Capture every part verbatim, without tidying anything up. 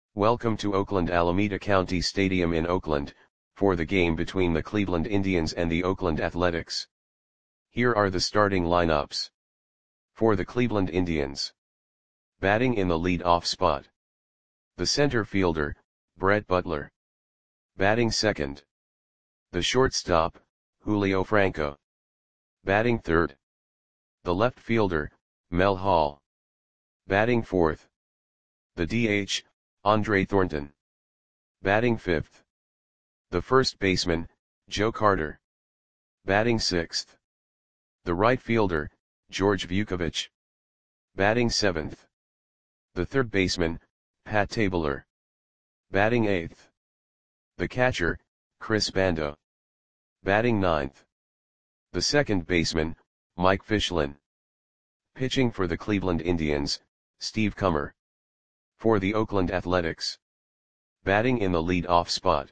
Welcome to Oakland Alameda County Stadium in Oakland, for the game between the Cleveland Indians and the Oakland Athletics. Here are the starting lineups. For the Cleveland Indians. Batting in the lead-off spot. The center fielder, Brett Butler. Batting second. The shortstop, Julio Franco. Batting third. The left fielder, Mel Hall. Batting fourth. The D H, Andre Thornton. Batting fifth. The first baseman, Joe Carter. Batting sixth. The right fielder, George Vukovich. Batting seventh. The third baseman, Pat Tabler. Batting eighth. The catcher, Chris Bando. Batting ninth. The second baseman, Mike Fischlin. Pitching for the Cleveland Indians, Steve Kummer. For the Oakland Athletics. Batting in the lead-off spot.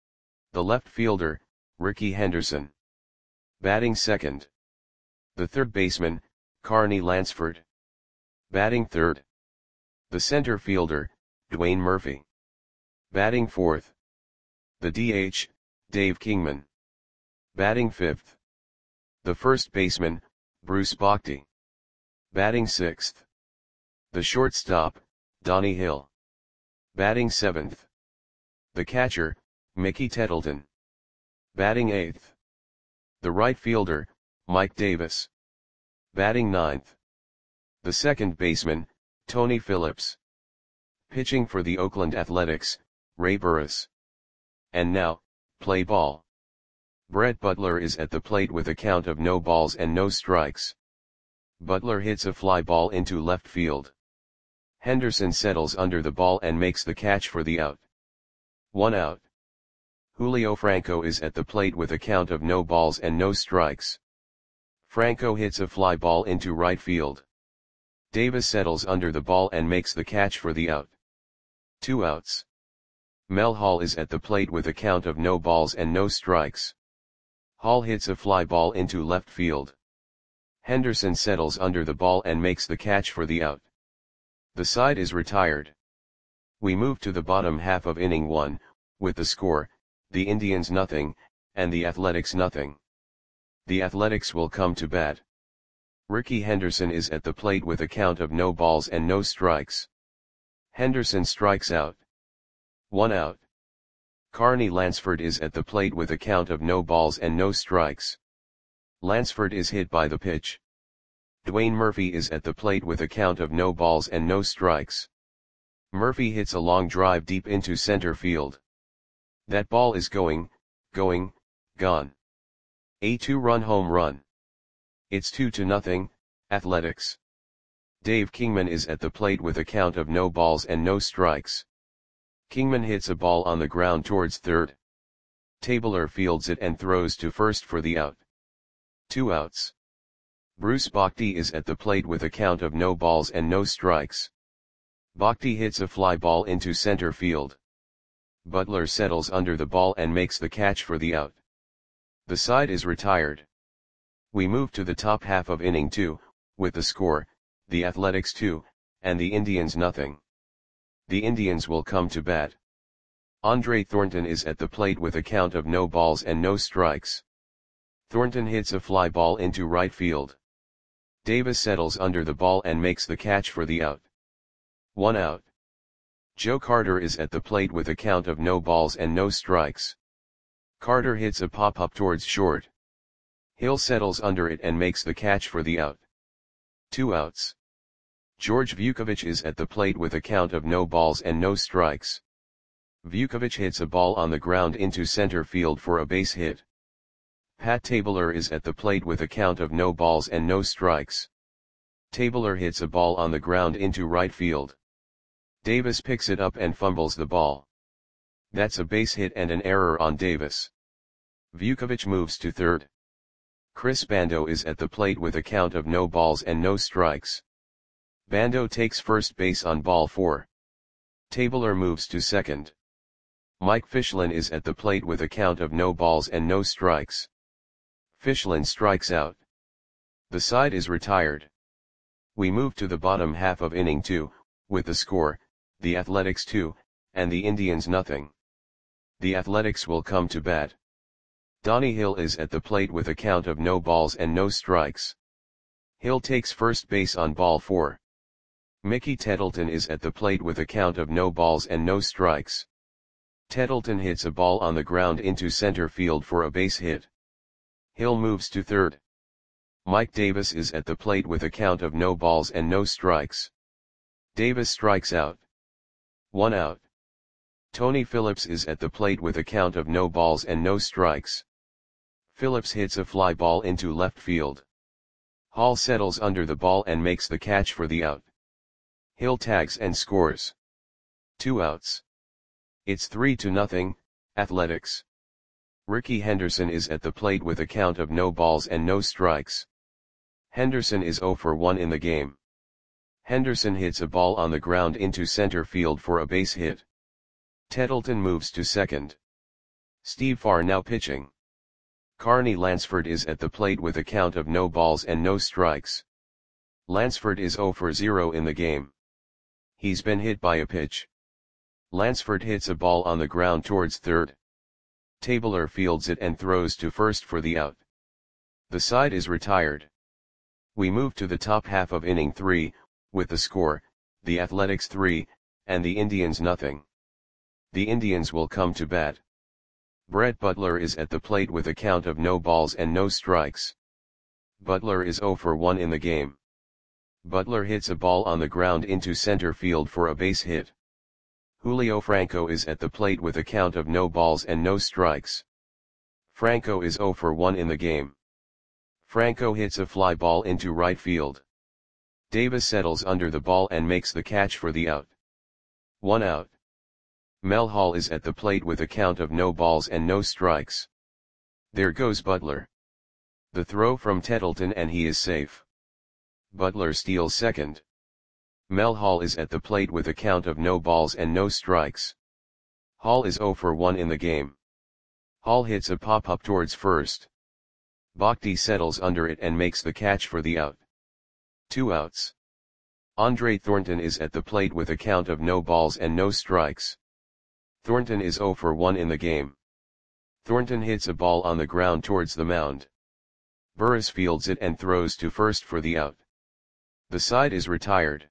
The left fielder, Rickey Henderson. Batting second. The third baseman, Carney Lansford. Batting third. The center fielder, Dwayne Murphy. Batting fourth. The D H, Dave Kingman. Batting fifth. The first baseman, Bruce Bochy. Batting sixth. The shortstop, Donnie Hill. Batting seventh. The catcher, Mickey Tettleton. Batting eighth. The right fielder, Mike Davis. Batting ninth. The second baseman, Tony Phillips. Pitching for the Oakland Athletics, Ray Burris. And now, play ball. Brett Butler is at the plate with a count of no balls and no strikes. Butler hits a fly ball into left field. Henderson settles under the ball and makes the catch for the out. One out. Julio Franco is at the plate with a count of no balls and no strikes. Franco hits a fly ball into right field. Davis settles under the ball and makes the catch for the out. Two outs. Mel Hall is at the plate with a count of no balls and no strikes. Hall hits a fly ball into left field. Henderson settles under the ball and makes the catch for the out. The side is retired. We move to the bottom half of inning one, with the score, the Indians nothing, and the Athletics nothing. The Athletics will come to bat. Rickey Henderson is at the plate with a count of no balls and no strikes. Henderson strikes out. One out. Carney Lansford is at the plate with a count of no balls and no strikes. Lansford is hit by the pitch. Dwayne Murphy is at the plate with a count of no balls and no strikes. Murphy hits a long drive deep into center field. That ball is going, going, gone. A two-run home run. It's two to nothing, Athletics. Dave Kingman is at the plate with a count of no balls and no strikes. Kingman hits a ball on the ground towards third. Tabler fields it and throws to first for the out. Two outs. Bruce Bochy is at the plate with a count of no balls and no strikes. Bochy hits a fly ball into center field. Butler settles under the ball and makes the catch for the out. The side is retired. We move to the top half of inning two, with the score, the Athletics two, and the Indians nothing. The Indians will come to bat. Andre Thornton is at the plate with a count of no balls and no strikes. Thornton hits a fly ball into right field. Davis settles under the ball and makes the catch for the out. One out. Joe Carter is at the plate with a count of no balls and no strikes. Carter hits a pop-up towards short. Hill settles under it and makes the catch for the out. Two outs. George Vukovich is at the plate with a count of no balls and no strikes. Vukovich hits a ball on the ground into center field for a base hit. Pat Tabler is at the plate with a count of no balls and no strikes. Tabler hits a ball on the ground into right field. Davis picks it up and fumbles the ball. That's a base hit and an error on Davis. Vukovich moves to third. Chris Bando is at the plate with a count of no balls and no strikes. Bando takes first base on ball four. Tabler moves to second. Mike Fischlin is at the plate with a count of no balls and no strikes. Fischlin strikes out. The side is retired. We move to the bottom half of inning two, with the score, the Athletics two, and the Indians nothing. The Athletics will come to bat. Donnie Hill is at the plate with a count of no balls and no strikes. Hill takes first base on ball four. Mickey Tettleton is at the plate with a count of no balls and no strikes. Tettleton hits a ball on the ground into center field for a base hit. Hill moves to third. Mike Davis is at the plate with a count of no balls and no strikes. Davis strikes out. One out. Tony Phillips is at the plate with a count of no balls and no strikes. Phillips hits a fly ball into left field. Hall settles under the ball and makes the catch for the out. Hill tags and scores. Two outs. It's three to nothing, Athletics. Ricky Henderson is at the plate with a count of no balls and no strikes. Henderson is zero for one in the game. Henderson hits a ball on the ground into center field for a base hit. Tettleton moves to second. Steve Farr now pitching. Carney Lansford is at the plate with a count of no balls and no strikes. Lansford is zero for zero in the game. He's been hit by a pitch. Lansford hits a ball on the ground towards third. Tabler fields it and throws to first for the out. The side is retired. We move to the top half of inning three, with the score, the Athletics three, and the Indians nothing. The Indians will come to bat. Brett Butler is at the plate with a count of no balls and no strikes. Butler is zero for one in the game. Butler hits a ball on the ground into center field for a base hit. Julio Franco is at the plate with a count of no balls and no strikes. Franco is zero for one in the game. Franco hits a fly ball into right field. Davis settles under the ball and makes the catch for the out. One out. Mel Hall is at the plate with a count of no balls and no strikes. There goes Butler. The throw from Tettleton and he is safe. Butler steals second. Mel Hall is at the plate with a count of no balls and no strikes. Hall is zero for one in the game. Hall hits a pop-up towards first. Bhakti settles under it and makes the catch for the out. Two outs. Andre Thornton is at the plate with a count of no balls and no strikes. Thornton is zero for one in the game. Thornton hits a ball on the ground towards the mound. Burris fields it and throws to first for the out. The side is retired.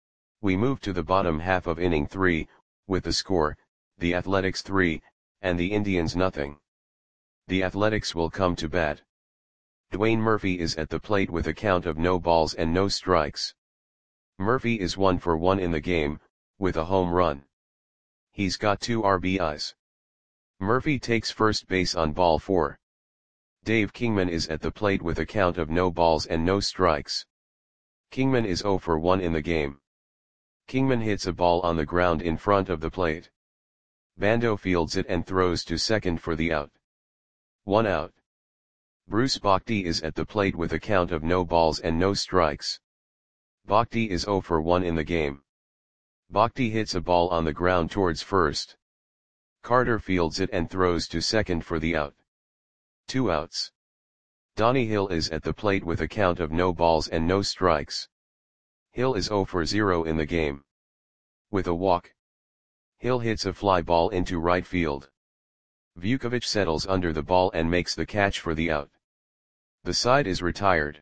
We move to the bottom half of inning three, with the score, the Athletics three, and the Indians nothing. The Athletics will come to bat. Dwayne Murphy is at the plate with a count of no balls and no strikes. Murphy is one for one in the game, with a home run. He's got two R B Is. Murphy takes first base on ball four. Dave Kingman is at the plate with a count of no balls and no strikes. Kingman is zero for one in the game. Kingman hits a ball on the ground in front of the plate. Bando fields it and throws to second for the out. One out. Bruce Bhakti is at the plate with a count of no balls and no strikes. Bhakti is zero for one in the game. Bhakti hits a ball on the ground towards first. Carter fields it and throws to second for the out. Two outs. Donnie Hill is at the plate with a count of no balls and no strikes. Hill is zero for zero in the game. With a walk. Hill hits a fly ball into right field. Vukovic settles under the ball and makes the catch for the out. The side is retired.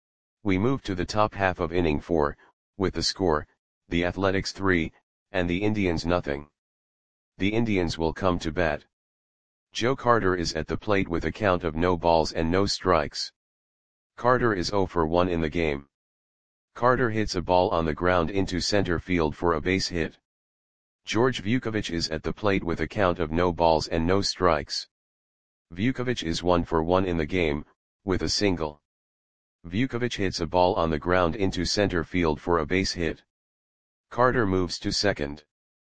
We move to the top half of inning four, with the score, the Athletics three, and the Indians nothing. The Indians will come to bat. Joe Carter is at the plate with a count of no balls and no strikes. Carter is zero for one in the game. Carter hits a ball on the ground into center field for a base hit. George Vukovic is at the plate with a count of no balls and no strikes. Vukovic is one for one in the game, with a single. Vukovic hits a ball on the ground into center field for a base hit. Carter moves to second.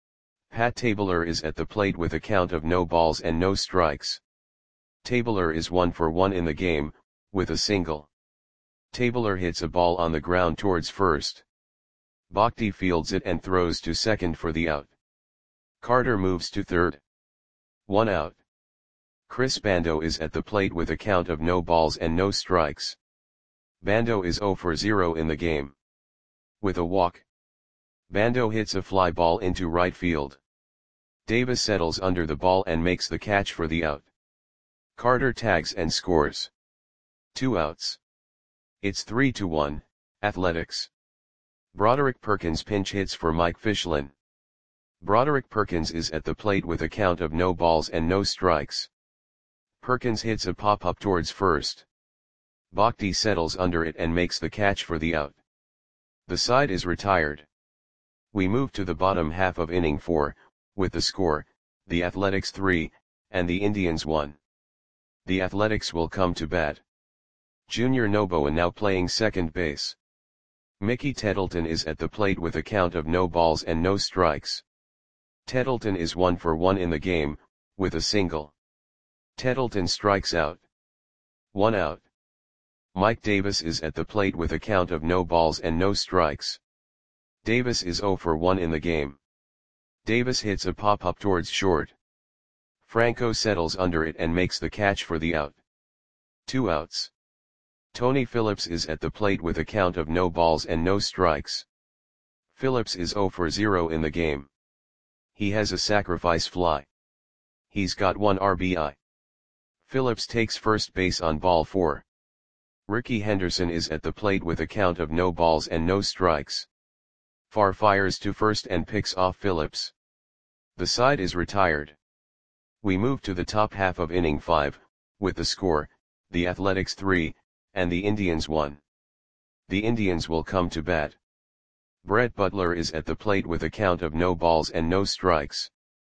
Pat Tabler is at the plate with a count of no balls and no strikes. Tabler is one for one in the game, with a single. Tabler hits a ball on the ground towards first. Bhakti fields it and throws to second for the out. Carter moves to third. One out. Chris Bando is at the plate with a count of no balls and no strikes. Bando is zero for zero in the game. With a walk. Bando hits a fly ball into right field. Davis settles under the ball and makes the catch for the out. Carter tags and scores. Two outs. It's three to one, Athletics. Broderick Perkins pinch hits for Mike Fischlin. Broderick Perkins is at the plate with a count of no balls and no strikes. Perkins hits a pop-up towards first. Bhakdi settles under it and makes the catch for the out. The side is retired. We move to the bottom half of inning four, with the score, the Athletics three, and the Indians one. The Athletics will come to bat. Junior Noboa now playing second base. Mickey Tettleton is at the plate with a count of no balls and no strikes. Tettleton is one for one in the game, with a single. Tettleton strikes out. One out. Mike Davis is at the plate with a count of no balls and no strikes. Davis is zero for one in the game. Davis hits a pop-up towards short. Franco settles under it and makes the catch for the out. Two outs. Tony Phillips is at the plate with a count of no balls and no strikes. Phillips is zero for zero in the game. He has a sacrifice fly. He's got one R B I. Phillips takes first base on ball four. Ricky Henderson is at the plate with a count of no balls and no strikes. Farr fires to first and picks off Phillips. The side is retired. We move to the top half of inning five, with the score, the Athletics three, and the Indians one. The Indians will come to bat. Brett Butler is at the plate with a count of no balls and no strikes.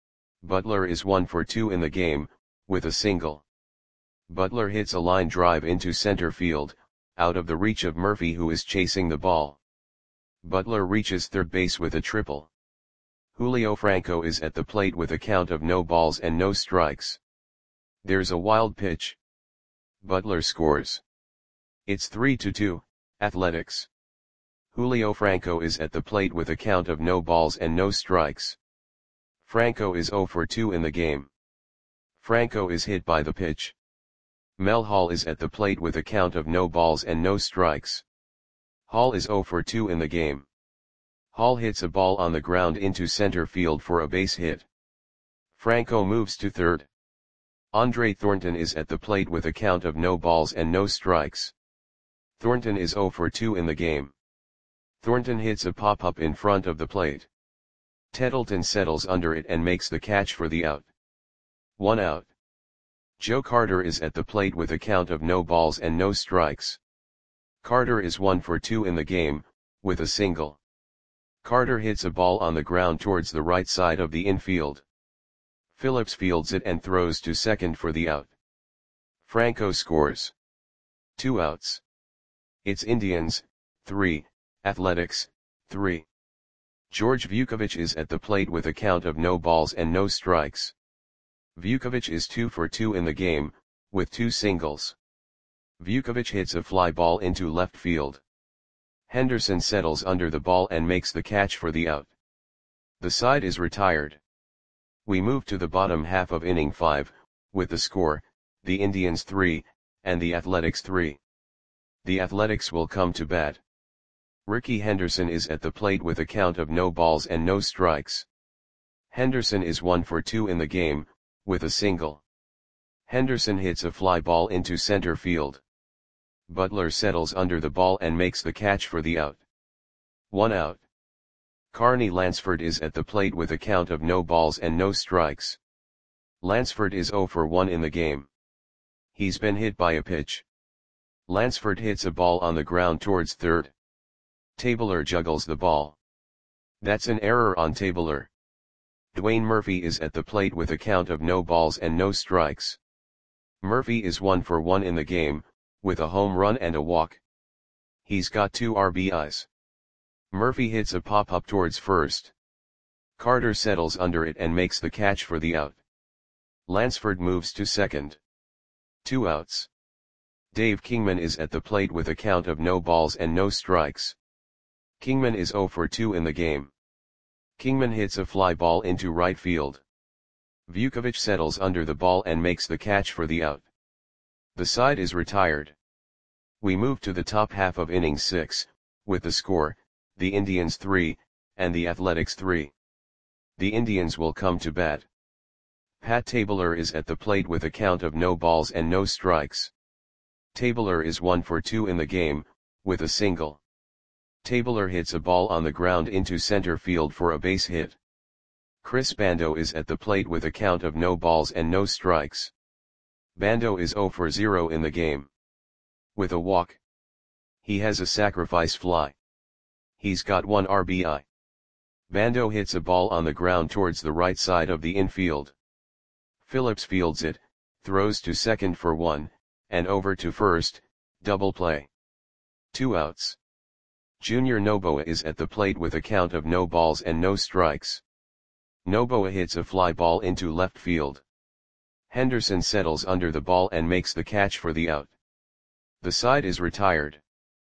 Butler is one for two in the game, with a single. Butler hits a line drive into center field, out of the reach of Murphy, who is chasing the ball. Butler reaches third base with a triple. Julio Franco is at the plate with a count of no balls and no strikes. There's a wild pitch. Butler scores. It's three to two, Athletics. Julio Franco is at the plate with a count of no balls and no strikes. Franco is zero for two in the game. Franco is hit by the pitch. Mel Hall is at the plate with a count of no balls and no strikes. Hall is zero for two in the game. Hall hits a ball on the ground into center field for a base hit. Franco moves to third. Andre Thornton is at the plate with a count of no balls and no strikes. Thornton is zero for two in the game. Thornton hits a pop-up in front of the plate. Tettleton settles under it and makes the catch for the out. One out. Joe Carter is at the plate with a count of no balls and no strikes. Carter is one for two in the game, with a single. Carter hits a ball on the ground towards the right side of the infield. Phillips fields it and throws to second for the out. Franco scores. Two outs. It's Indians, three, Athletics, three. George Vukovic is at the plate with a count of no balls and no strikes. Vukovic is two for two in the game, with two singles. Vukovic hits a fly ball into left field. Henderson settles under the ball and makes the catch for the out. The side is retired. We move to the bottom half of inning five, with the score, the Indians three, and the Athletics three. The Athletics will come to bat. Ricky Henderson is at the plate with a count of no balls and no strikes. Henderson is one for two in the game, with a single. Henderson hits a fly ball into center field. Butler settles under the ball and makes the catch for the out. One out. Carney Lansford is at the plate with a count of no balls and no strikes. Lansford is zero for one in the game. He's been hit by a pitch. Lansford hits a ball on the ground towards third. Tabler juggles the ball. That's an error on Tabler. Dwayne Murphy is at the plate with a count of no balls and no strikes. Murphy is one for one in the game, with a home run and a walk. He's got two R B Is. Murphy hits a pop-up towards first. Carter settles under it and makes the catch for the out. Lansford moves to second. Two outs. Dave Kingman is at the plate with a count of no balls and no strikes. Kingman is zero for two in the game. Kingman hits a fly ball into right field. Vukovic settles under the ball and makes the catch for the out. The side is retired. We move to the top half of inning six, with the score, the Indians three, and the Athletics three. The Indians will come to bat. Pat Tabler is at the plate with a count of no balls and no strikes. Tabler is one for two in the game, with a single. Tabler hits a ball on the ground into center field for a base hit. Chris Bando is at the plate with a count of no balls and no strikes. Bando is zero for zero in the game. With a walk. He has a sacrifice fly. He's got one R B I. Bando hits a ball on the ground towards the right side of the infield. Phillips fields it, throws to second for one, and over to first, double play. Two outs. Junior Noboa is at the plate with a count of no balls and no strikes. Noboa hits a fly ball into left field. Henderson settles under the ball and makes the catch for the out. The side is retired.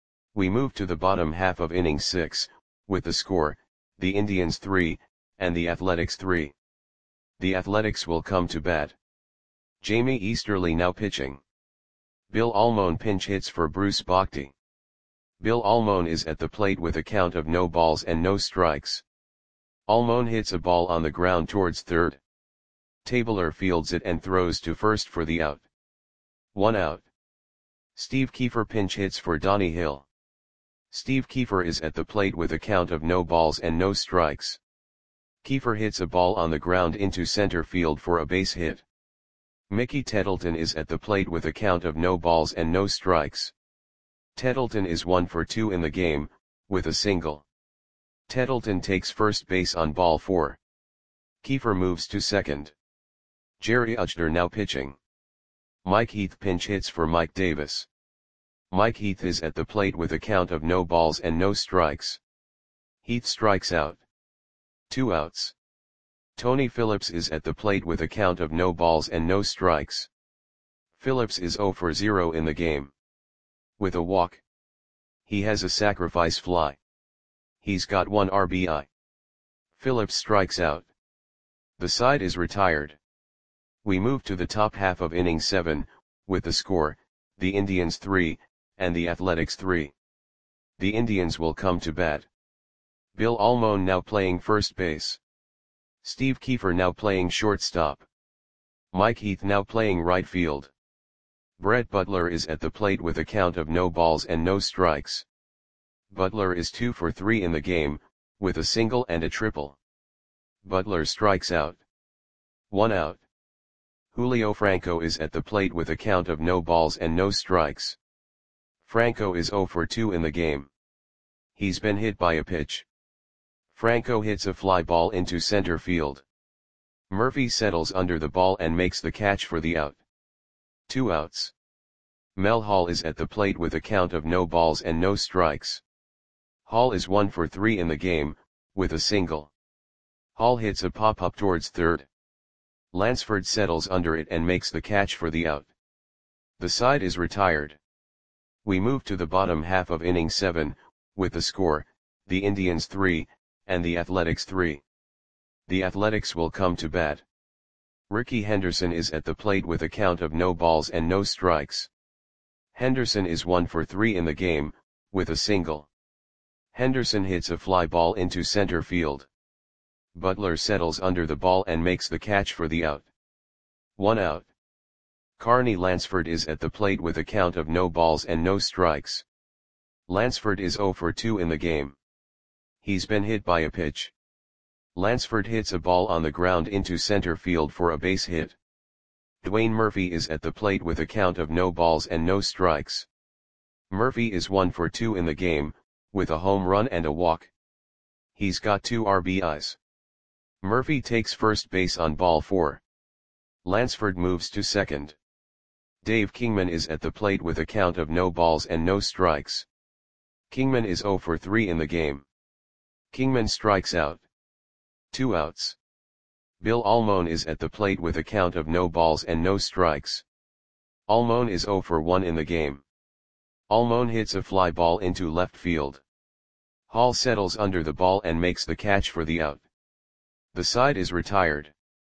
We move to the bottom half of inning six, with the score, the Indians three, and the Athletics three. The Athletics will come to bat. Jamie Easterly now pitching. Bill Almon pinch hits for Bruce Bochy. Bill Almon is at the plate with a count of no balls and no strikes. Almon hits a ball on the ground towards third. Tabler fields it and throws to first for the out. One out. Steve Kiefer pinch hits for Donnie Hill. Steve Kiefer is at the plate with a count of no balls and no strikes. Kiefer hits a ball on the ground into center field for a base hit. Mickey Tettleton is at the plate with a count of no balls and no strikes. Tettleton is one for two in the game, with a single. Tettleton takes first base on ball four. Kiefer moves to second. Jerry Ujder now pitching. Mike Heath pinch hits for Mike Davis. Mike Heath is at the plate with a count of no balls and no strikes. Heath strikes out. Two outs. Tony Phillips is at the plate with a count of no balls and no strikes. Phillips is zero for zero in the game. With a walk. He has a sacrifice fly. He's got one R B I. Phillips strikes out. The side is retired. We move to the top half of inning seven, with the score, the Indians three, and the Athletics three. The Indians will come to bat. Bill Almon now playing first base. Steve Kiefer now playing shortstop. Mike Heath now playing right field. Brett Butler is at the plate with a count of no balls and no strikes. Butler is two for three in the game, with a single and a triple. Butler strikes out. One out. Julio Franco is at the plate with a count of no balls and no strikes. Franco is zero for two in the game. He's been hit by a pitch. Franco hits a fly ball into center field. Murphy settles under the ball and makes the catch for the out. Two outs. Mel Hall is at the plate with a count of no balls and no strikes. Hall is one for three in the game, with a single. Hall hits a pop-up towards third. Lansford settles under it and makes the catch for the out. The side is retired. We move to the bottom half of inning seven, with the score, the Indians three, and the Athletics three. The Athletics will come to bat. Ricky Henderson is at the plate with a count of no balls and no strikes. Henderson is one for three in the game, with a single. Henderson hits a fly ball into center field. Butler settles under the ball and makes the catch for the out. One out. Carney Lansford is at the plate with a count of no balls and no strikes. Lansford is zero for two in the game. He's been hit by a pitch. Lansford hits a ball on the ground into center field for a base hit. Dwayne Murphy is at the plate with a count of no balls and no strikes. Murphy is one for two in the game, with a home run and a walk. He's got two R B Is. Murphy takes first base on ball four. Lansford moves to second. Dave Kingman is at the plate with a count of no balls and no strikes. Kingman is zero for three in the game. Kingman strikes out. Two outs. Bill Almon is at the plate with a count of no balls and no strikes. Almon is zero for one in the game. Almon hits a fly ball into left field. Hall settles under the ball and makes the catch for the out. The side is retired.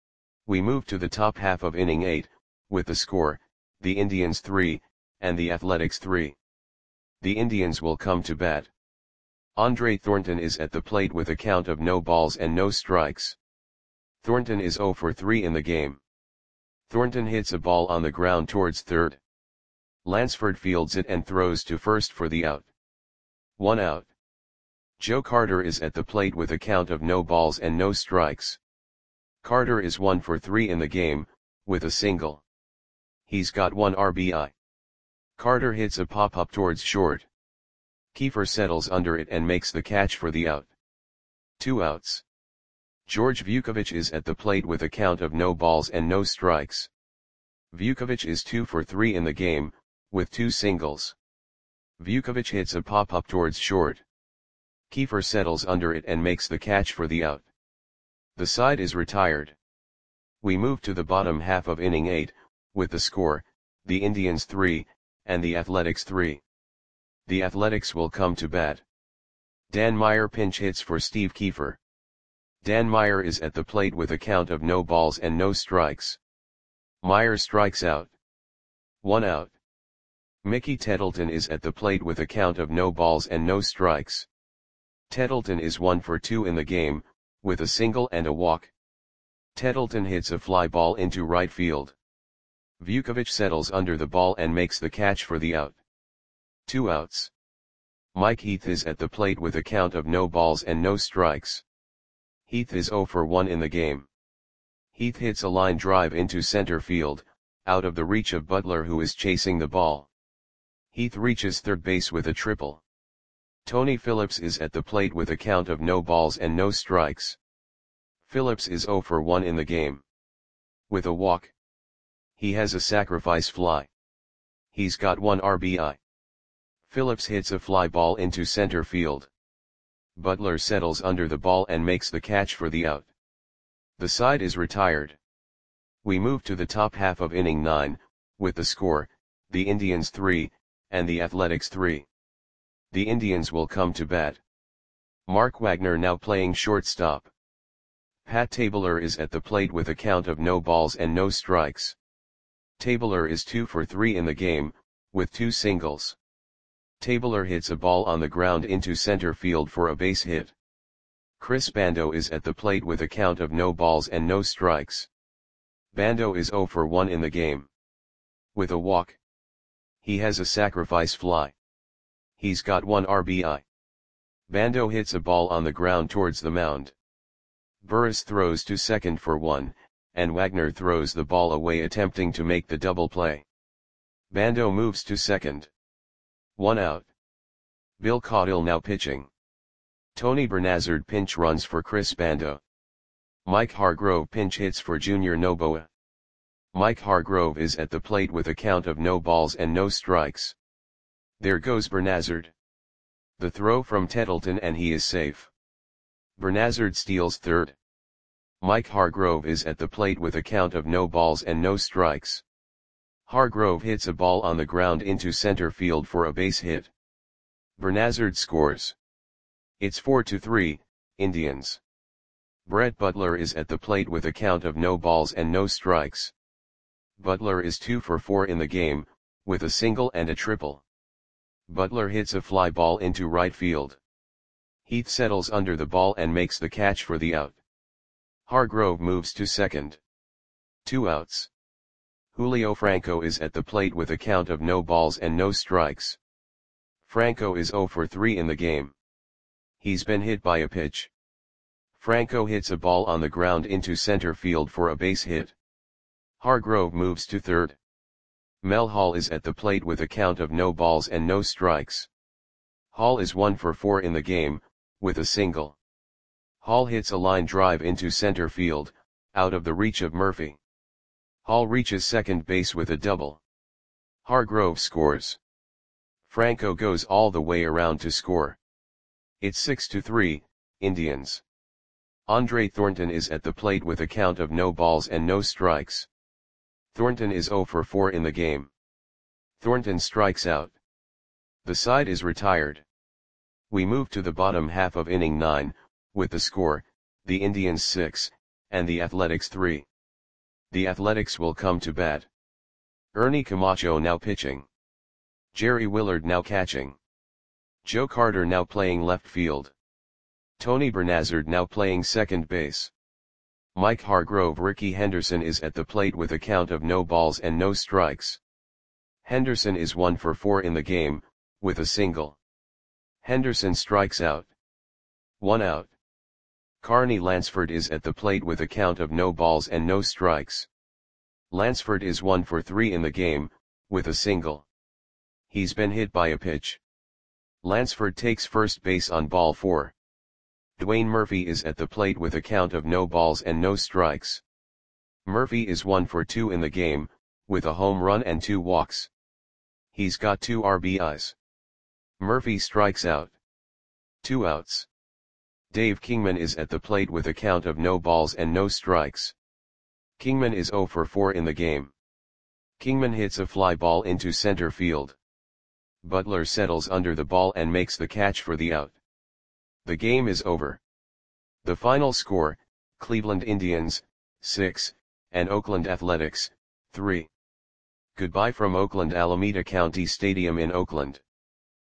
We move to the top half of inning eight, with the score, the Indians three, and the Athletics three. The Indians will come to bat. Andre Thornton is at the plate with a count of no balls and no strikes. Thornton is zero for three in the game. Thornton hits a ball on the ground towards third. Lansford fields it and throws to first for the out. One out. Joe Carter is at the plate with a count of no balls and no strikes. Carter is one for three in the game, with a single. He's got one R B I. Carter hits a pop-up towards short. Kiefer settles under it and makes the catch for the out. Two outs. George Vukovic is at the plate with a count of no balls and no strikes. Vukovic is two for three in the game, with two singles. Vukovic hits a pop-up towards short. Kiefer settles under it and makes the catch for the out. The side is retired. We move to the bottom half of inning eight, with the score, the Indians three, and the Athletics three. The Athletics will come to bat. Dan Meyer pinch hits for Steve Kiefer. Dan Meyer is at the plate with a count of no balls and no strikes. Meyer strikes out. One out. Mickey Tettleton is at the plate with a count of no balls and no strikes. Tettleton is one for two in the game, with a single and a walk. Tettleton hits a fly ball into right field. Vukovic settles under the ball and makes the catch for the out. Two outs. Mike Heath is at the plate with a count of no balls and no strikes. Heath is zero for one in the game. Heath hits a line drive into center field, out of the reach of Butler, who is chasing the ball. Heath reaches third base with a triple. Tony Phillips is at the plate with a count of no balls and no strikes. Phillips is zero for one in the game. With a walk. He has a sacrifice fly. He's got one R B I. Phillips hits a fly ball into center field. Butler settles under the ball and makes the catch for the out. The side is retired. We move to the top half of inning nine, with the score, the Indians three, and the Athletics three. The Indians will come to bat. Mark Wagner now playing shortstop. Pat Tabler is at the plate with a count of no balls and no strikes. Tabler is two for three in the game, with two singles. Tabler hits a ball on the ground into center field for a base hit. Chris Bando is at the plate with a count of no balls and no strikes. Bando is zero for one in the game. With a walk. He has a sacrifice fly. He's got one R B I. Bando hits a ball on the ground towards the mound. Burris throws to second for one, and Wagner throws the ball away attempting to make the double play. Bando moves to second. One out. Bill Caudill now pitching. Tony Bernazard pinch runs for Chris Bando. Mike Hargrove pinch hits for Junior Noboa. Mike Hargrove is at the plate with a count of no balls and no strikes. There goes Bernazard. The throw from Tettleton and he is safe. Bernazard steals third. Mike Hargrove is at the plate with a count of no balls and no strikes. Hargrove hits a ball on the ground into center field for a base hit. Bernazard scores. It's four to three, Indians. Brett Butler is at the plate with a count of no balls and no strikes. Butler is two for four in the game, with a single and a triple. Butler hits a fly ball into right field. Heath settles under the ball and makes the catch for the out. Hargrove moves to second. Two outs. Julio Franco is at the plate with a count of no balls and no strikes. Franco is zero for three in the game. He's been hit by a pitch. Franco hits a ball on the ground into center field for a base hit. Hargrove moves to third. Mel Hall is at the plate with a count of no balls and no strikes. Hall is one for four in the game, with a single. Hall hits a line drive into center field, out of the reach of Murphy. Hall reaches second base with a double. Hargrove scores. Franco goes all the way around to score. It's six to three, Indians. Andre Thornton is at the plate with a count of no balls and no strikes. Thornton is zero for four in the game. Thornton strikes out. The side is retired. We move to the bottom half of inning nine, with the score, the Indians six, and the Athletics three. The Athletics will come to bat. Ernie Camacho now pitching. Jerry Willard now catching. Joe Carter now playing left field. Tony Bernazard now playing second base. Mike Hargrove. Ricky Henderson is at the plate with a count of no balls and no strikes. Henderson is one for four in the game, with a single. Henderson strikes out. One out. Carney Lansford is at the plate with a count of no balls and no strikes. Lansford is one for three in the game, with a single. He's been hit by a pitch. Lansford takes first base on ball four. Dwayne Murphy is at the plate with a count of no balls and no strikes. Murphy is one for two in the game, with a home run and two walks. He's got two R B Is. Murphy strikes out. Two outs. Dave Kingman is at the plate with a count of no balls and no strikes. Kingman is zero for four in the game. Kingman hits a fly ball into center field. Butler settles under the ball and makes the catch for the out. The game is over. The final score, Cleveland Indians, six, and Oakland Athletics, three. Goodbye from Oakland Alameda County Stadium in Oakland.